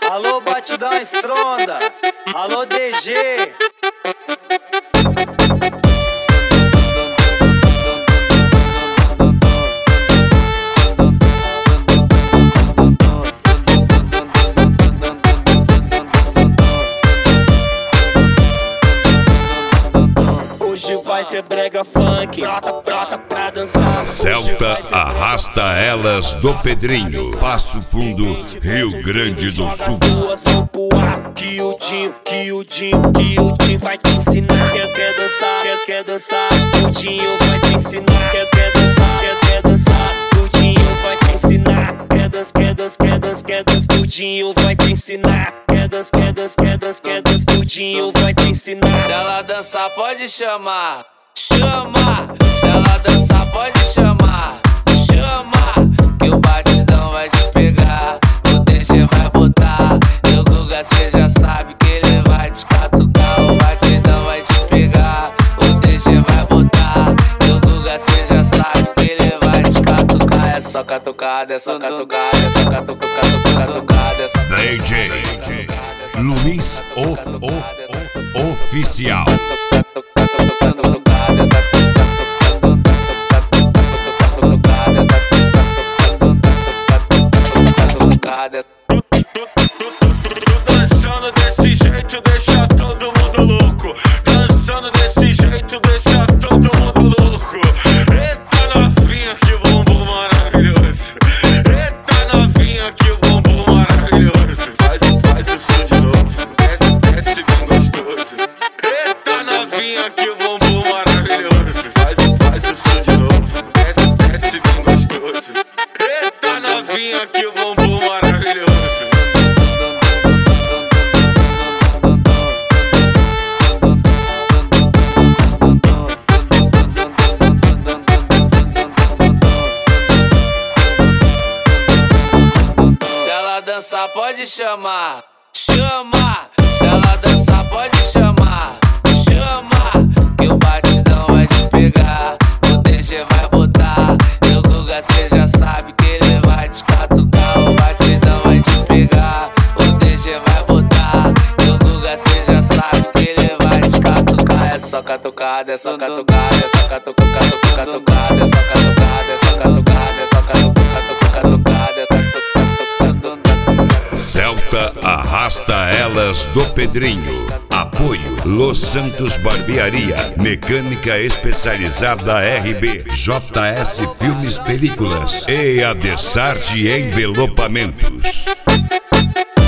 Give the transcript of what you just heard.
Alô, Batidão Estronda. Alô, DG. Hoje vai ter brega funk, brota pra dançar. Celta arrasta elas do Pedrinho, Passo Fundo, Rio Grande do Sul. Duas mãos pro ar, que o Dinho vai te ensinar. Quer dançar, quer dançar, o Dinho vai te ensinar. Quer dançar, o Dinho vai te ensinar. Quer dança, o Dinho vai te ensinar. Quer dança, o Dinho vai te ensinar. Se ela dançar, pode chamar, chama. Se ela dançar, pode chamar, chama. Que o batidão vai te pegar, o DG vai botar. E o Guga cê já sabe que ele vai te catucar. O batidão vai te pegar, o DG vai botar. E o Guga cê já sabe que ele vai te catucar. É só catucada, é só catucada, é só catucada, é só DJ Luiz Oficial. Dançando desse jeito deixa todo mundo louco. Dançando desse jeito deixa todo mundo louco. Eita novinha, que bumbum maravilhoso. Eita novinha, que bumbum maravilhoso. Faz isso de novo, desce bem gostoso. Eita novinha, que bumbum maravilhoso. Faz isso de novo, desce bem gostoso. Eita novinha, que bumbum maravilhoso. Dançar pode chamar, chama. Se ela dançar pode chamar, chama. Que o batidão vai te pegar, o DG vai botar. E o Guga cê já sabe que ele vai te catucar. O batidão vai te pegar, o DG vai botar. E o Guga cê já sabe que ele vai te catucar. É só catucada, é só catucada, é só catucada, é só catucada, é só catucada, é só catucada, é só Celta arrasta elas do Pedrinho. Apoio Los Santos Barbearia, mecânica especializada RB, JS Filmes Películas e Adessarte Envelopamentos.